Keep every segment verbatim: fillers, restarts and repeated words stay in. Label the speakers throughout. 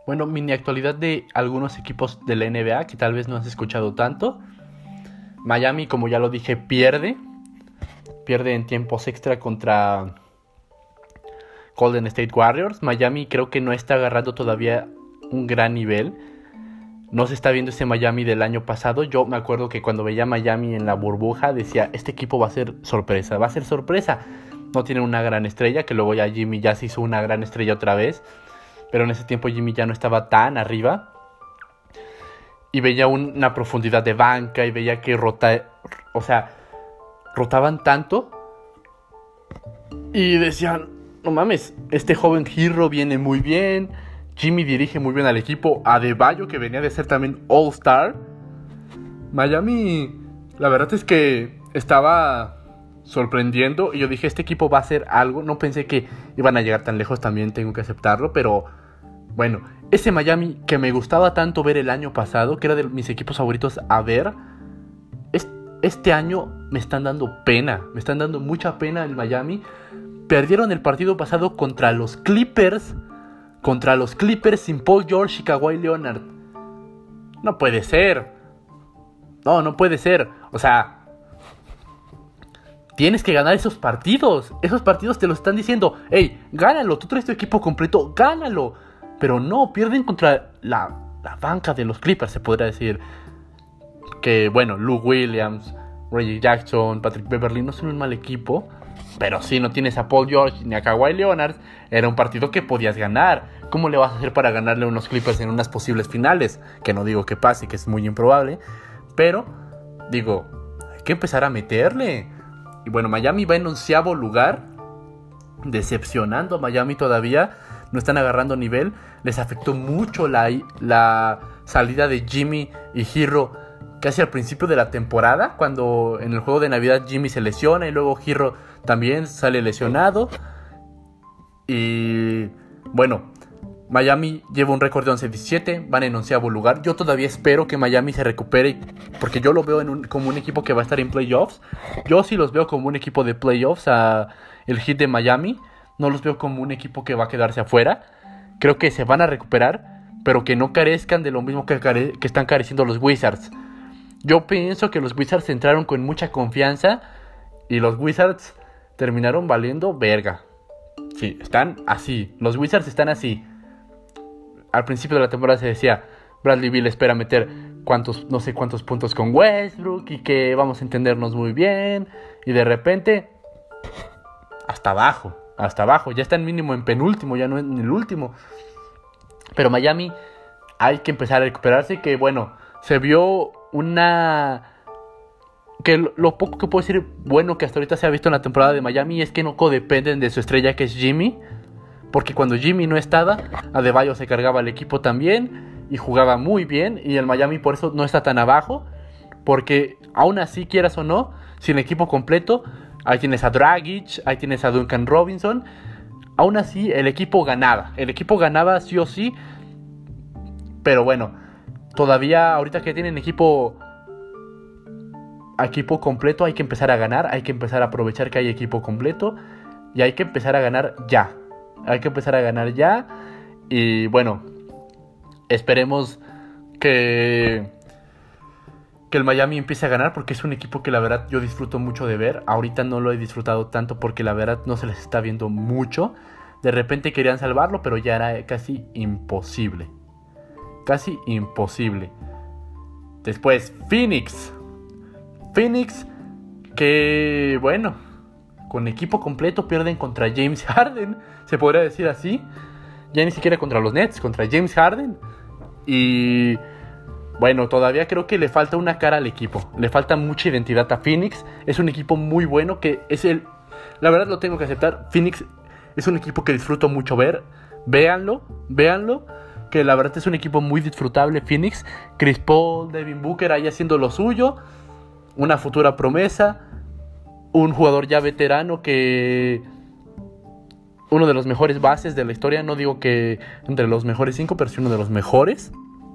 Speaker 1: Bueno, mini actualidad de algunos equipos de la N B A que tal vez no has escuchado tanto. Miami, como ya lo dije, pierde. Pierde en tiempos extra contra Golden State Warriors. Miami creo que no está agarrando todavía un gran nivel. No se está viendo ese Miami del año pasado. Yo me acuerdo que cuando veía Miami en la burbuja decía, este equipo va a ser sorpresa, va a ser sorpresa. No tienen una gran estrella, que luego ya Jimmy ya se hizo una gran estrella otra vez. Pero en ese tiempo Jimmy ya no estaba tan arriba. Y veía un, una profundidad de banca y veía que rota, o sea, rotaban tanto. Y decían, no mames, este joven Herro viene muy bien. Jimmy dirige muy bien al equipo. Adebayo, que venía de ser también All-Star. Miami, la verdad es que estaba sorprendiendo. Y yo dije, este equipo va a hacer algo. No pensé que iban a llegar tan lejos, también tengo que aceptarlo. Pero bueno, ese Miami que me gustaba tanto ver el año pasado, que era de mis equipos favoritos a ver, este año me están dando pena. Me están dando mucha pena el Miami. Perdieron el partido pasado contra los Clippers. Contra los Clippers sin Paul George y Kawhi Leonard. No puede ser. No, no puede ser. O sea, tienes que ganar esos partidos. Esos partidos te lo están diciendo. Hey, gánalo. Tú traes tu equipo completo. Gánalo. Pero no, pierden contra la, la banca de los Clippers, se podría decir. Que bueno, Lou Williams, Reggie Jackson, Patrick Beverley no son un mal equipo. Pero si no tienes a Paul George ni a Kawhi Leonard, era un partido que podías ganar. ¿Cómo le vas a hacer para ganarle a unos Clippers en unas posibles finales? Que no digo que pase, que es muy improbable. Pero, digo, hay que empezar a meterle. Y bueno, Miami va en onceavo lugar. Decepcionando a Miami todavía. No están agarrando nivel. Les afectó mucho la, la salida de Jimmy y Herro casi al principio de la temporada, cuando en el juego de Navidad Jimmy se lesiona y luego Herro también sale lesionado. Y bueno, Miami lleva un récord de once diecisiete, van en onceavo lugar. Yo todavía espero que Miami se recupere, porque yo lo veo en un, como un equipo que va a estar en playoffs. Yo sí los veo como un equipo de playoffs, a el Heat de Miami. No los veo como un equipo que va a quedarse afuera. Creo que se van a recuperar, pero que no carezcan de lo mismo que, care- que están careciendo los Wizards. Yo pienso que los Wizards entraron con mucha confianza y los Wizards terminaron valiendo verga. Sí, están así. Los Wizards están así. Al principio de la temporada se decía, Bradley Beal espera meter cuántos, no sé cuántos puntos con Westbrook y que vamos a entendernos muy bien. Y de repente, hasta abajo, hasta abajo. Ya están mínimo en penúltimo, ya no en el último. Pero Miami hay que empezar a recuperarse. Que bueno, se vio una... que lo, lo poco que puedo decir bueno que hasta ahorita se ha visto en la temporada de Miami es que no codependen de su estrella, que es Jimmy. Porque cuando Jimmy no estaba, Adebayo se cargaba el equipo también y jugaba muy bien. Y el Miami por eso no está tan abajo, porque aún así, quieras o no, sin equipo completo, ahí tienes a Dragic, ahí tienes a Duncan Robinson. Aún así el equipo ganaba, el equipo ganaba sí o sí. Pero bueno, todavía ahorita que tienen equipo equipo completo, hay que empezar a ganar. Hay que empezar a aprovechar que hay equipo completo y hay que empezar a ganar ya. Hay que empezar a ganar ya. Y bueno, esperemos que que el Miami empiece a ganar, porque es un equipo que la verdad yo disfruto mucho de ver. Ahorita no lo he disfrutado tanto porque la verdad no se les está viendo mucho. De repente querían salvarlo, pero ya era casi imposible. Casi imposible. Después, Phoenix. Phoenix, que bueno, con equipo completo pierden contra James Harden. Se podría decir así. Ya ni siquiera contra los Nets, contra James Harden. Y bueno, todavía creo que le falta una cara al equipo. Le falta mucha identidad a Phoenix. Es un equipo muy bueno, que es el... la verdad lo tengo que aceptar. Phoenix es un equipo que disfruto mucho ver. Véanlo, véanlo. Que la verdad es un equipo muy disfrutable, Phoenix. Chris Paul, Devin Booker ahí haciendo lo suyo. Una futura promesa. Un jugador ya veterano que... uno de los mejores bases de la historia. No digo que entre los mejores cinco, pero sí uno de los mejores.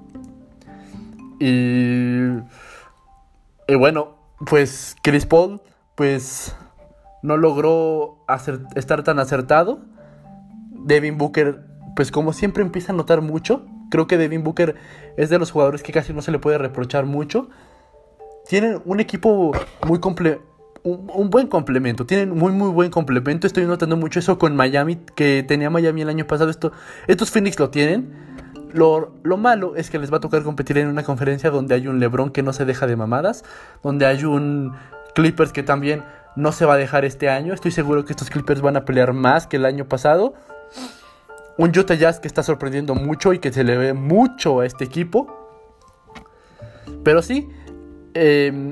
Speaker 1: Y, y bueno, pues Chris Paul pues no logró hacer, estar tan acertado. Devin Booker pues como siempre empieza a notar mucho. Creo que Devin Booker es de los jugadores que casi no se le puede reprochar mucho. Tienen un equipo muy comple- un, un buen complemento. Tienen muy muy buen complemento. Estoy notando mucho eso con Miami, que tenía Miami el año pasado. Esto, estos Phoenix lo tienen. Lo, lo malo es que les va a tocar competir en una conferencia donde hay un LeBron que no se deja de mamadas, donde hay un Clippers que también no se va a dejar este año. Estoy seguro que estos Clippers van a pelear más que el año pasado. Un Utah Jazz que está sorprendiendo mucho y que se le ve mucho a este equipo. Pero sí, eh,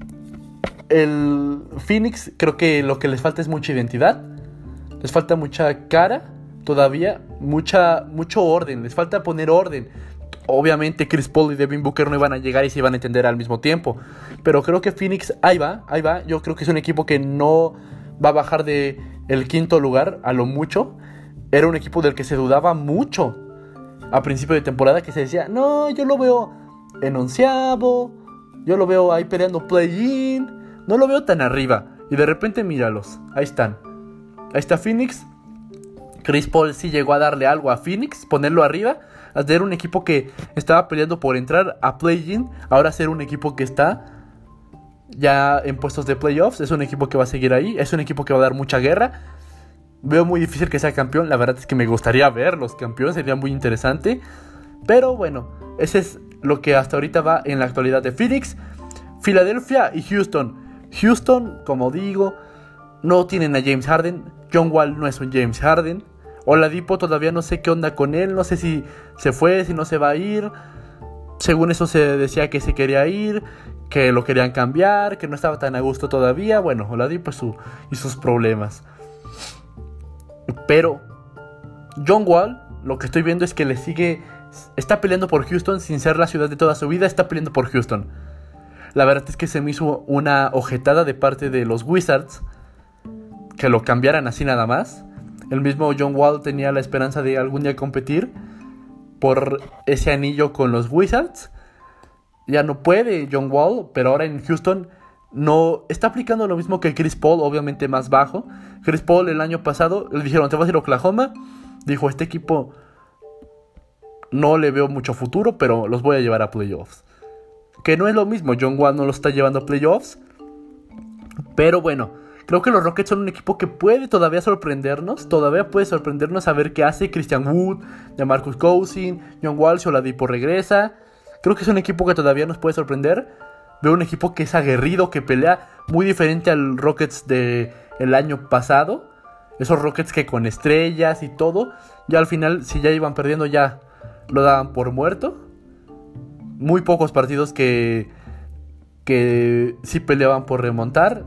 Speaker 1: el Phoenix creo que lo que les falta es mucha identidad. Les falta mucha cara todavía, mucha, mucho orden. Les falta poner orden. Obviamente Chris Paul y Devin Booker no iban a llegar y se iban a entender al mismo tiempo. Pero creo que Phoenix, ahí va, ahí va. Yo creo que es un equipo que no va a bajar de el quinto lugar a lo mucho. Era un equipo del que se dudaba mucho a principio de temporada, que se decía, no, yo lo veo en onceavo, yo lo veo ahí peleando play-in, no lo veo tan arriba. Y de repente míralos, ahí están. Ahí está Phoenix. Chris Paul sí llegó a darle algo a Phoenix, ponerlo arriba, a ser un equipo que estaba peleando por entrar a play-in, ahora ser un equipo que está ya en puestos de playoffs. Es un equipo que va a seguir ahí, es un equipo que va a dar mucha guerra. Veo muy difícil que sea campeón. La verdad es que me gustaría verlos campeones. Sería muy interesante. Pero bueno, ese es lo que hasta ahorita va en la actualidad de Phoenix, Filadelfia y Houston. Houston, como digo, no tienen a James Harden. John Wall no es un James Harden. Oladipo todavía no sé qué onda con él. No sé si se fue, si no se va a ir. Según eso se decía que se quería ir, que lo querían cambiar, que no estaba tan a gusto todavía. Bueno, Oladipo y, su, y sus problemas. Pero John Wall, lo que estoy viendo es que le sigue, está peleando por Houston sin ser la ciudad de toda su vida, está peleando por Houston. La verdad es que se me hizo una ojetada de parte de los Wizards que lo cambiaran así nada más. El mismo John Wall tenía la esperanza de algún día competir por ese anillo con los Wizards. Ya no puede John Wall, pero ahora en Houston no está aplicando lo mismo que Chris Paul, obviamente más bajo. Chris Paul el año pasado le dijeron, te vas a ir a Oklahoma. Dijo, este equipo no le veo mucho futuro, pero los voy a llevar a playoffs. Que no es lo mismo, John Wall no los está llevando a playoffs. Pero bueno, creo que los Rockets son un equipo que puede todavía sorprendernos. Todavía puede sorprendernos a ver qué hace Christian Wood, DeMarcus Cousins, John Wall, si Oladipo regresa. Creo que es un equipo que todavía nos puede sorprender. Veo un equipo que es aguerrido, que pelea muy diferente al Rockets de el año pasado. Esos Rockets que con estrellas y todo, ya al final, si ya iban perdiendo, ya lo daban por muerto. Muy pocos partidos que, que sí peleaban por remontar.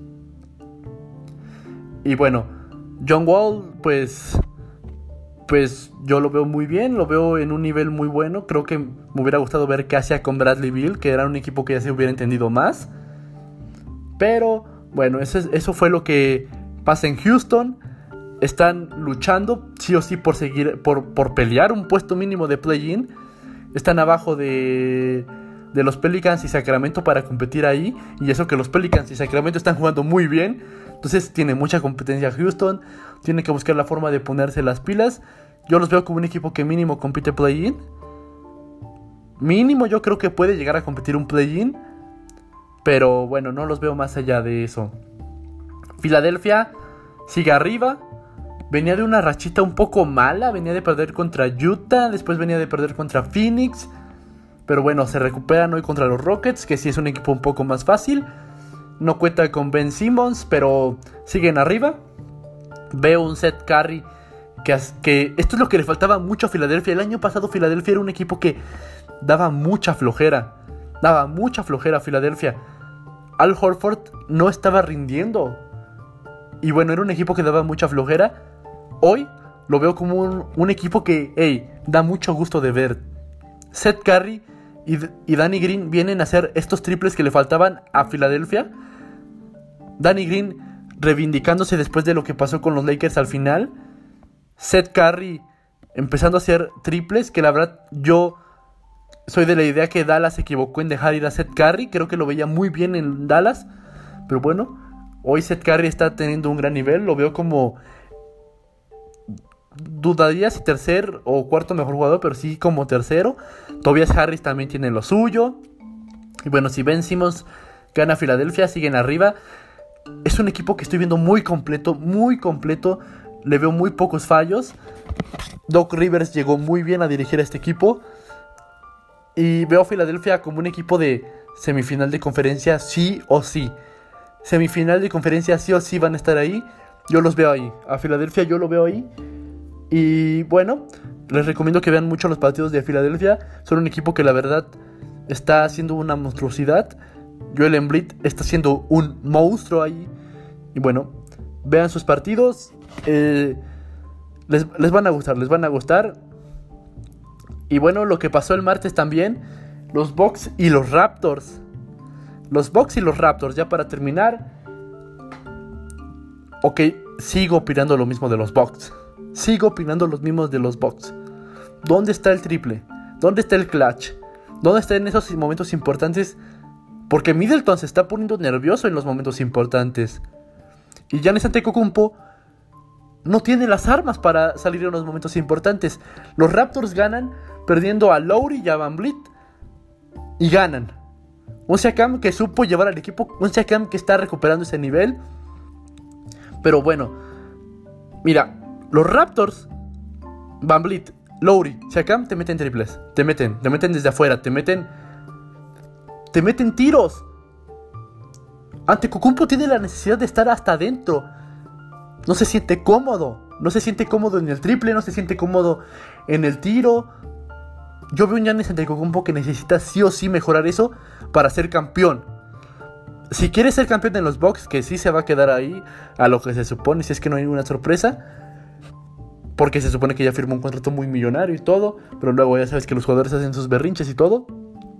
Speaker 1: Y bueno, John Wall, pues, pues yo lo veo muy bien, lo veo en un nivel muy bueno. Creo que me hubiera gustado ver qué hacía con Bradley Beal, que era un equipo que ya se hubiera entendido más. Pero bueno, eso, es, eso fue lo que pasa en Houston. Están luchando sí o sí por seguir, por, por pelear un puesto mínimo de play-in. Están abajo de, de los Pelicans y Sacramento para competir ahí. Y eso que los Pelicans y Sacramento están jugando muy bien. Entonces tiene mucha competencia Houston. Tiene que buscar la forma de ponerse las pilas. Yo los veo como un equipo que mínimo compite play-in. Mínimo yo creo que puede llegar a competir un play-in. Pero bueno, no los veo más allá de eso. Filadelfia sigue arriba. Venía de una rachita un poco mala. Venía de perder contra Utah. Después venía de perder contra Phoenix. Pero bueno, se recuperan hoy contra los Rockets, que sí es un equipo un poco más fácil. No cuenta con Ben Simmons, pero siguen arriba. Veo un Seth Curry que, que esto es lo que le faltaba mucho a Filadelfia. El año pasado Filadelfia era un equipo que daba mucha flojera. Daba mucha flojera a Filadelfia. Al Horford no estaba rindiendo. Y bueno, era un equipo que daba mucha flojera. Hoy lo veo como un, un equipo que, hey, da mucho gusto de ver. Seth Curry y, y Danny Green vienen a hacer estos triples que le faltaban a Filadelfia. Danny Green reivindicándose después de lo que pasó con los Lakers al final. Seth Curry empezando a hacer triples, que la verdad yo soy de la idea que Dallas se equivocó en dejar ir a Seth Curry. Creo que lo veía muy bien en Dallas. Pero bueno, hoy Seth Curry está teniendo un gran nivel. Lo veo como dudaría si tercer o cuarto mejor jugador, pero sí como tercero. Tobias Harris también tiene lo suyo. Y bueno, si Ben Simmons gana Filadelfia, siguen arriba. Es un equipo que estoy viendo muy completo, muy completo. Le veo muy pocos fallos. Doc Rivers llegó muy bien a dirigir a este equipo. Y veo a Filadelfia como un equipo de semifinal de conferencia sí o sí. Semifinal de conferencia sí o sí van a estar ahí. Yo los veo ahí. A Filadelfia yo lo veo ahí. Y bueno, les recomiendo que vean mucho los partidos de Filadelfia. Son un equipo que la verdad está haciendo una monstruosidad. Joel Embiid está siendo un monstruo ahí. Y bueno, vean sus partidos. Eh, les, les van a gustar, les van a gustar. Y bueno, lo que pasó el martes también. Los Bucks y los Raptors. Los Bucks y los Raptors, ya para terminar. Ok, sigo opinando lo mismo de los Bucks. Sigo opinando lo mismo de los Bucks. ¿Dónde está el triple? ¿Dónde está el clutch? ¿Dónde está en esos momentos importantes? Porque Middleton se está poniendo nervioso en los momentos importantes. Y Giannis Antetokounmpo no tiene las armas para salir en los momentos importantes. Los Raptors ganan perdiendo a Lowry y a VanVleet. Y ganan. Un Siakam que supo llevar al equipo. Un Siakam que está recuperando ese nivel. Pero bueno, mira, los Raptors, VanVleet, Lowry, Siakam te meten triples. Te meten, te meten desde afuera. Te meten Te meten tiros. Antetokounmpo tiene la necesidad de estar hasta adentro. No se siente cómodo. No se siente cómodo en el triple. No se siente cómodo en el tiro. Yo veo un Giannis Antetokounmpo que necesita sí o sí mejorar eso para ser campeón. Si quiere ser campeón en los Bucks, que sí se va a quedar ahí a lo que se supone, si es que no hay ninguna sorpresa, porque se supone que ya firmó un contrato muy millonario y todo, pero luego ya sabes que los jugadores hacen sus berrinches y todo.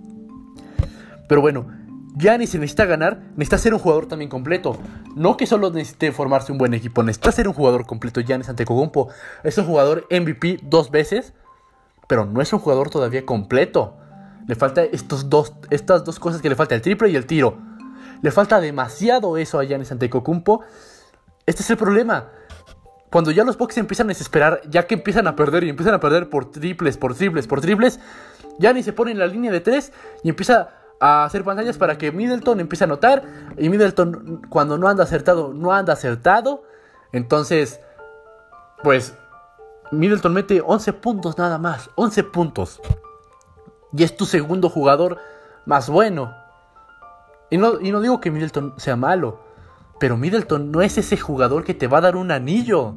Speaker 1: Pero bueno, Giannis se necesita ganar, necesita ser un jugador también completo. No que solo necesite formarse un buen equipo, necesita ser un jugador completo. Giannis Antetokounmpo es un jugador M V P dos veces, pero no es un jugador todavía completo. Le falta estos dos, estas dos cosas que le falta, el triple y el tiro. Le falta demasiado eso a Giannis Antetokounmpo. Este es el problema. Cuando ya los Bucks empiezan a desesperar, ya que empiezan a perder y empiezan a perder por triples, por triples, por triples, Giannis se pone en la línea de tres y empieza a hacer pantallas para que Middleton empiece a anotar. Y Middleton, cuando no anda acertado, no anda acertado. Entonces, pues Middleton mete once puntos nada más. once puntos. Y es tu segundo jugador más bueno. Y no, y no digo que Middleton sea malo, pero Middleton no es ese jugador que te va a dar un anillo.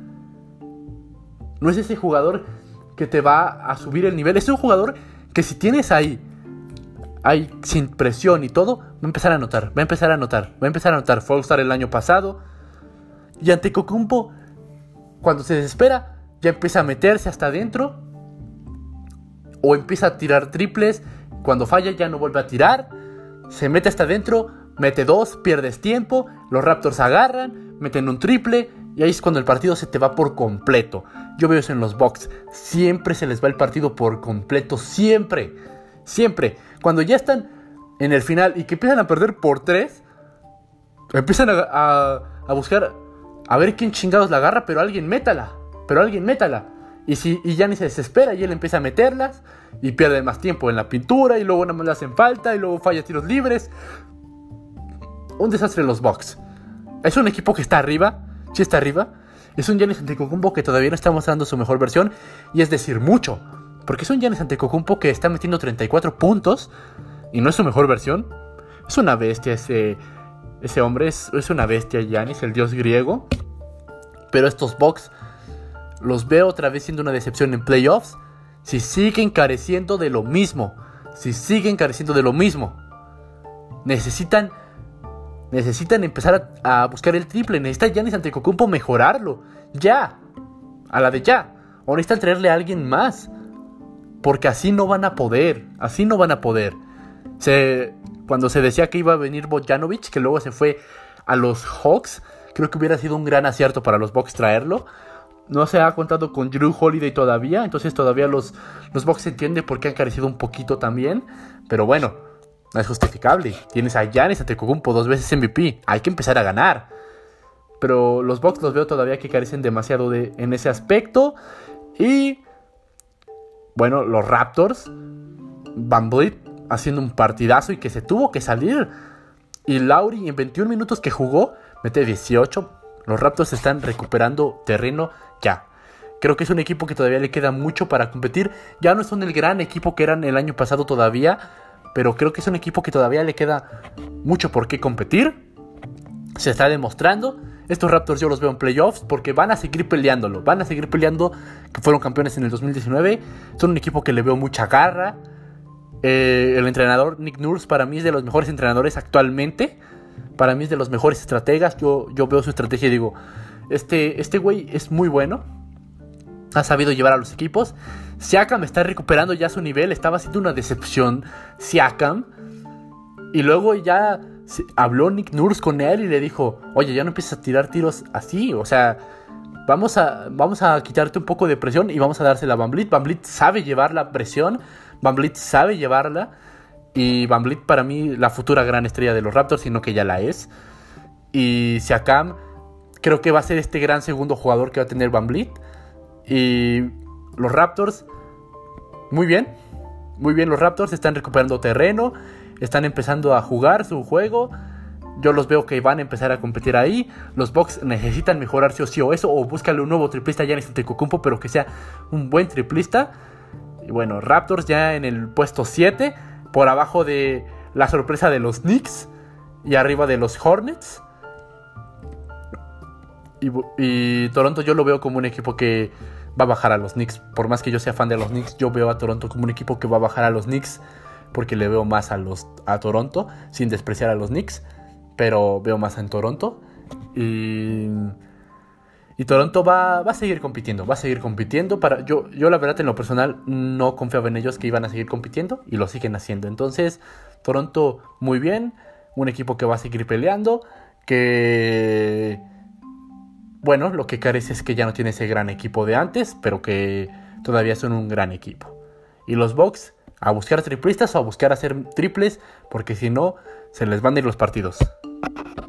Speaker 1: No es ese jugador que te va a subir el nivel. Es un jugador que si tienes ahí, ahí sin presión y todo, va a empezar a anotar, va a empezar a anotar, va a empezar a anotar. Fue All-Star el año pasado. Y Antetokounmpo, cuando se desespera, ya empieza a meterse hasta adentro. O empieza a tirar triples. Cuando falla ya no vuelve a tirar. Se mete hasta adentro, mete dos, pierdes tiempo. Los Raptors agarran, meten un triple. Y ahí es cuando el partido se te va por completo. Yo veo eso en los Bucks. Siempre se les va el partido por completo. Siempre, siempre. Cuando ya están en el final y que empiezan a perder por tres, empiezan a, a, a buscar a ver quién chingados la agarra. Pero alguien métala, pero alguien métala. Y, si, y ya ni se desespera y él empieza a meterlas y pierde más tiempo en la pintura y luego nada más le hacen falta y luego falla tiros libres. Un desastre los Bucks. Es un equipo que está arriba, sí está arriba. Es un Giannis Antetokounmpo que todavía no está mostrando su mejor versión, y es decir mucho, porque es un Giannis Antetokounmpo que está metiendo treinta y cuatro puntos y no es su mejor versión. Es una bestia ese, ese hombre, es, es una bestia Giannis, el dios griego. Pero estos Bucks los veo otra vez siendo una decepción en playoffs. Si siguen careciendo de lo mismo, si siguen careciendo de lo mismo, necesitan necesitan empezar a, a buscar el triple. Necesita Giannis Antetokounmpo mejorarlo ya, a la de ya. O necesitan traerle a alguien más, porque así no van a poder, así no van a poder. Se, cuando se decía que iba a venir Bogdanovic, que luego se fue a los Hawks, creo que hubiera sido un gran acierto para los Bucks traerlo. No se ha contado con Jrue Holiday todavía, entonces todavía los, los Bucks se entiende por qué han carecido un poquito también. Pero bueno, no es justificable. Tienes a Giannis Antetokounmpo dos veces M V P, hay que empezar a ganar. Pero los Bucks los veo todavía que carecen demasiado de, en ese aspecto. Y bueno, los Raptors, VanVleet haciendo un partidazo y que se tuvo que salir. Y Lauri en veintiún minutos que jugó, mete dieciocho. Los Raptors están recuperando terreno ya. Creo que es un equipo que todavía le queda mucho para competir. Ya no son el gran equipo que eran el año pasado todavía, pero creo que es un equipo que todavía le queda mucho por qué competir. Se está demostrando. Estos Raptors yo los veo en playoffs porque van a seguir peleándolo. Van a seguir peleando, que fueron campeones en el dos mil diecinueve. Son un equipo que le veo mucha garra. Eh, el entrenador Nick Nurse para mí es de los mejores entrenadores actualmente. Para mí es de los mejores estrategas. Yo, yo veo su estrategia y digo, este, este güey es muy bueno. Ha sabido llevar a los equipos. Siakam está recuperando ya su nivel. Estaba siendo una decepción Siakam. Y luego ya habló Nick Nurse con él y le dijo, oye, ya no empieces a tirar tiros así. O sea, vamos a, vamos a quitarte un poco de presión y vamos a dársela a VanVleet. VanVleet sabe llevar la presión. VanVleet sabe llevarla. Y VanVleet para mí la futura gran estrella de los Raptors, sino que ya la es. Y Siakam creo que va a ser este gran segundo jugador que va a tener VanVleet. Y los Raptors, muy bien, muy bien los Raptors, están recuperando terreno, están empezando a jugar su juego. Yo los veo que van a empezar a competir ahí. Los Bucks necesitan mejorar sí o sí o eso, o búscale un nuevo triplista ya en este Antetokounmpo, pero que sea un buen triplista. Y bueno, Raptors ya en el puesto siete, por abajo de la sorpresa de los Knicks y arriba de los Hornets. Y, y Toronto yo lo veo como un equipo que va a bajar a los Knicks. Por más que yo sea fan de los Knicks, yo veo a Toronto como un equipo que va a bajar a los Knicks, porque le veo más a, los, a Toronto, sin despreciar a los Knicks, pero veo más en Toronto. Y, y Toronto va, va a seguir compitiendo, va a seguir compitiendo. Para, yo, yo la verdad en lo personal no confiaba en ellos que iban a seguir compitiendo y lo siguen haciendo. Entonces Toronto muy bien, un equipo que va a seguir peleando, que... Bueno, lo que carece es que ya no tiene ese gran equipo de antes, pero que todavía son un gran equipo. Y los Bucks a buscar triplistas o a buscar hacer triples, porque si no, se les van a ir los partidos.